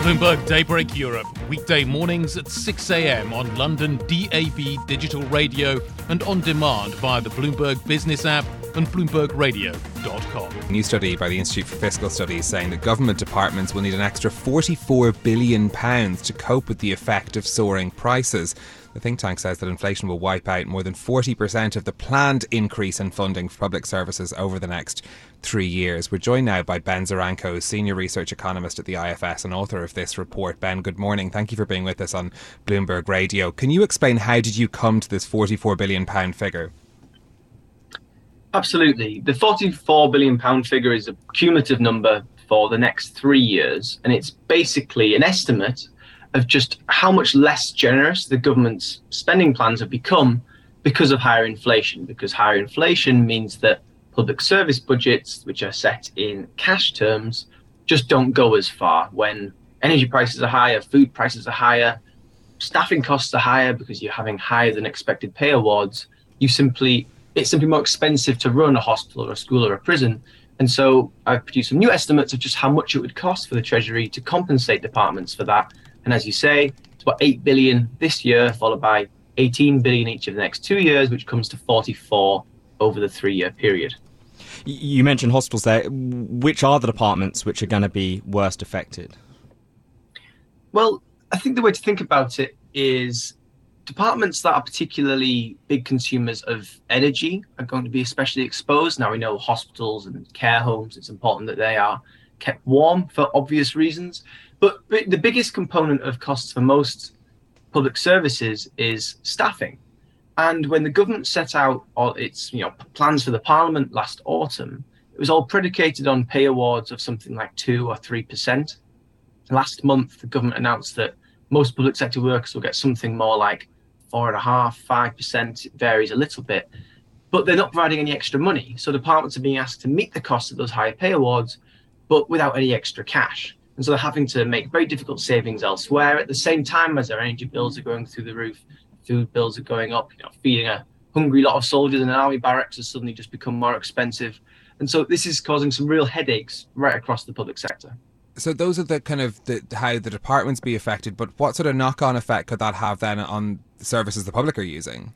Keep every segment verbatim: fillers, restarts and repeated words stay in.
Bloomberg Daybreak Europe, weekday mornings at six a.m. on London D A B digital radio and on demand via the Bloomberg Business app and bloomberg radio dot com. A new study by the Institute for Fiscal Studies saying that government departments will need an extra forty-four billion pounds to cope with the effect of soaring prices. The think tank says that inflation will wipe out more than forty percent of the planned increase in funding for public services over the next three years. We're joined now by Ben Zaranko, Senior Research Economist at the I F S and author of this report. Ben, good morning. Thank you for being with us on Bloomberg Radio. Can you explain how did you come to this forty-four billion pounds figure? Absolutely. The forty-four billion pounds figure is a cumulative number for the next three years, and it's basically an estimate of just how much less generous the government's spending plans have become because of higher inflation. Because higher inflation means that public service budgets, which are set in cash terms, just don't go as far. When energy prices are higher, food prices are higher, staffing costs are higher because you're having higher than expected pay awards, you simply it's simply more expensive to run a hospital or a school or a prison. And so I've produced some new estimates of just how much it would cost for the Treasury to compensate departments for that. And as you say, it's about eight billion this year, followed by eighteen billion each of the next two years, which comes to forty-four over the three-year period. You mentioned hospitals there. Which are the departments which are going to be worst affected? Well, I think the way to think about it is departments that are particularly big consumers of energy are going to be especially exposed. Now, we know hospitals and care homes, it's important that they are kept warm for obvious reasons. But the biggest component of costs for most public services is staffing. And when the government set out all its you know, plans for the Parliament last autumn, it was all predicated on pay awards of something like two or three percent. Last month, the government announced that most public sector workers will get something more like four and a half, five percent. It varies a little bit, but they're not providing any extra money. So departments are being asked to meet the cost of those higher pay awards, but without any extra cash. And so they're having to make very difficult savings elsewhere at the same time as their energy bills are going through the roof, food bills are going up, you know, feeding a hungry lot of soldiers in an army barracks has suddenly just become more expensive. And so this is causing some real headaches right across the public sector. So those are the kind of the, how the departments be affected, but what sort of knock-on effect could that have then on the services the public are using?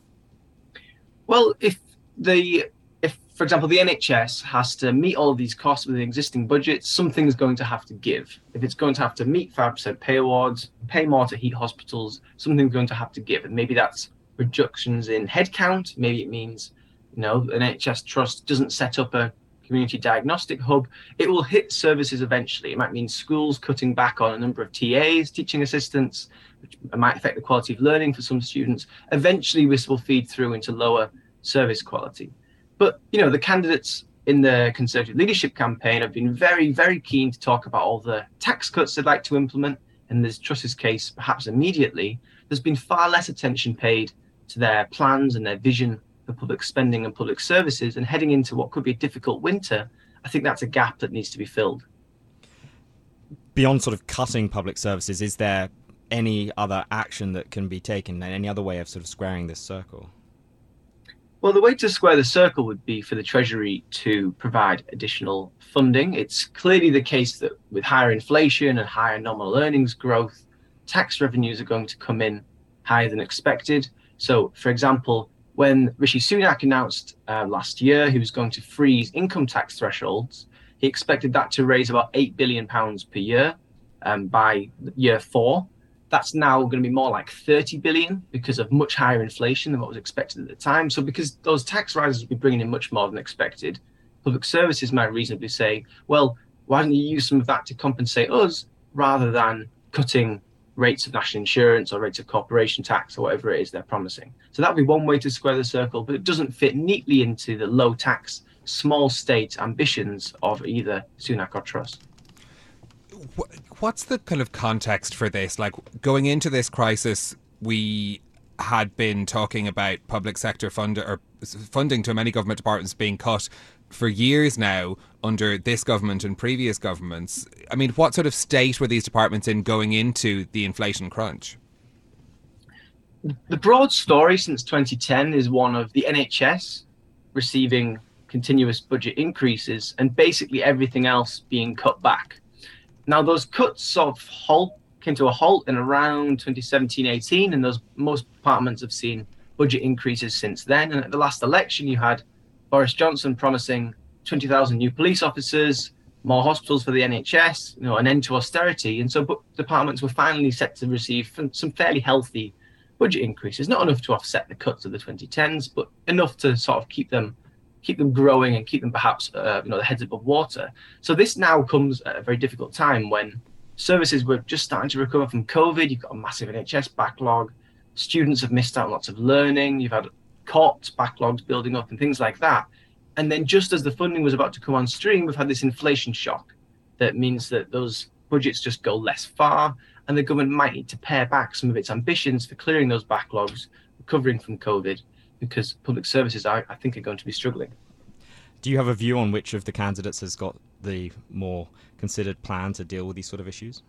Well, if the if, for example, the N H S has to meet all of these costs with the existing budget, something's going to have to give. If it's going to have to meet five percent pay awards, pay more to heat hospitals, something's going to have to give. And maybe that's reductions in headcount. Maybe it means, you know, an N H S trust doesn't set up a community diagnostic hub. It will hit services eventually. It might mean schools cutting back on a number of T As, teaching assistants, which might affect the quality of learning for some students. Eventually, this will feed through into lower service quality. But, you know, the candidates in the Conservative leadership campaign have been very, very keen to talk about all the tax cuts they'd like to implement. In this Truss's case, perhaps immediately, there's been far less attention paid to their plans and their vision for public spending and public services. And heading into what could be a difficult winter, I think that's a gap that needs to be filled. Beyond sort of cutting public services, is there any other action that can be taken, any other way of sort of squaring this circle? Well, the way to square the circle would be for the Treasury to provide additional funding. It's clearly the case that with higher inflation and higher nominal earnings growth, tax revenues are going to come in higher than expected. So, for example, when Rishi Sunak announced uh, last year he was going to freeze income tax thresholds, he expected that to raise about eight billion pounds per year um, by year four. That's now going to be more like thirty billion because of much higher inflation than what was expected at the time. So because those tax rises will be bringing in much more than expected, public services might reasonably say, well, why don't you use some of that to compensate us rather than cutting rates of national insurance or rates of corporation tax or whatever it is they're promising. So that would be one way to square the circle, but it doesn't fit neatly into the low tax, small state ambitions of either Sunak or Truss. What's the kind of context for this? Like, going into this crisis, we had been talking about public sector fund or funding to many government departments being cut for years now under this government and previous governments. I mean, what sort of state were these departments in going into the inflation crunch? The broad story since twenty ten is one of the N H S receiving continuous budget increases and basically everything else being cut back. Now, those cuts sort of halt, came to a halt in around twenty seventeen eighteen, and those most departments have seen budget increases since then. And at the last election, you had Boris Johnson promising twenty thousand new police officers, more hospitals for the N H S, you know, an end to austerity. And so departments were finally set to receive some fairly healthy budget increases, not enough to offset the cuts of the twenty tens, but enough to sort of keep them keep them growing and keep them perhaps, uh, you know, the heads above water. So this now comes at a very difficult time when services were just starting to recover from COVID. You've got a massive N H S backlog. Students have missed out on lots of learning. You've had courts backlogs building up and things like that. And then just as the funding was about to come on stream, we've had this inflation shock that means that those budgets just go less far, and the government might need to pare back some of its ambitions for clearing those backlogs, recovering from COVID, because public services, I, I think, are going to be struggling. Do you have a view on which of the candidates has got the more considered plan to deal with these sort of issues?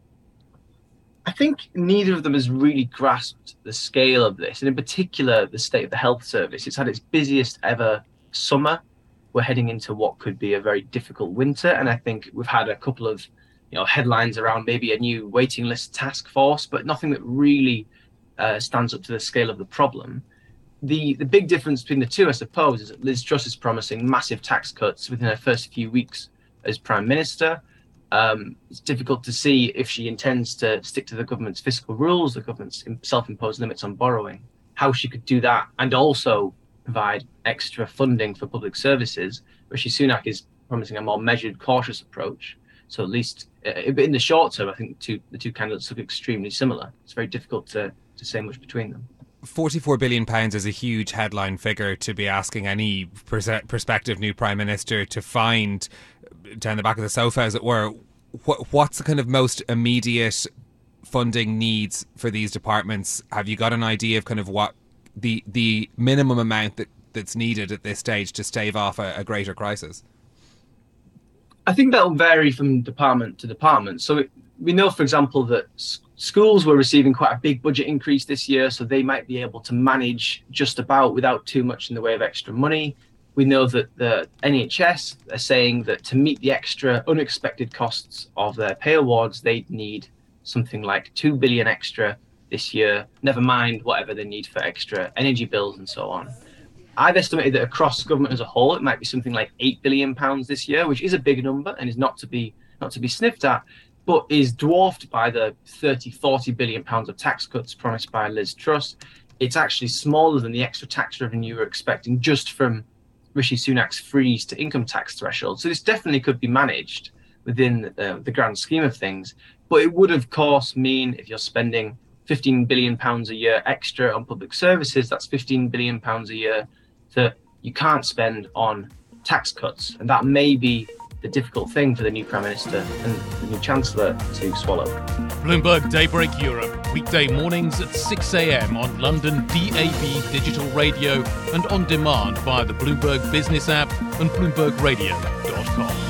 I think neither of them has really grasped the scale of this, and in particular, the state of the health service. It's had its busiest ever summer. We're heading into what could be a very difficult winter, and I think we've had a couple of, you know, headlines around maybe a new waiting list task force, but nothing that really uh, stands up to the scale of the problem. The the big difference between the two, I suppose, is that Liz Truss is promising massive tax cuts within her first few weeks as Prime Minister. Um, it's difficult to see if she intends to stick to the government's fiscal rules, the government's self-imposed limits on borrowing, how she could do that and also provide extra funding for public services. Rishi Sunak is promising a more measured, cautious approach. So at least uh, in the short term, I think the two, the two candidates look extremely similar. It's very difficult to, to say much between them. forty-four billion pounds is a huge headline figure to be asking any pers- prospective new Prime Minister to find down the back of the sofa, as it were. What, what's the kind of most immediate funding needs for these departments? Have you got an idea of kind of what the the minimum amount that, that's needed at this stage to stave off a, a greater crisis? I think that'll vary from department to department. So it, we know, for example, that s- schools were receiving quite a big budget increase this year, so they might be able to manage just about without too much in the way of extra money. We know that the N H S are saying that to meet the extra unexpected costs of their pay awards, they need something like two billion extra this year, never mind whatever they need for extra energy bills and so on. I've estimated that across government as a whole, it might be something like eight billion pounds this year, which is a big number and is not to be not to be sniffed at, but is dwarfed by the thirty, forty billion pounds of tax cuts promised by Liz Truss. It's actually smaller than the extra tax revenue we're expecting just from Rishi Sunak's freeze to income tax threshold. So this definitely could be managed within uh, the grand scheme of things. But it would, of course, mean if you're spending fifteen billion pounds a year extra on public services, that's fifteen billion pounds a year that you can't spend on tax cuts. And that may be the difficult thing for the new Prime Minister and the new Chancellor to swallow. Bloomberg Daybreak Europe, weekday mornings at six a.m. on London D A B digital radio and on demand via the Bloomberg Business app and bloomberg radio dot com.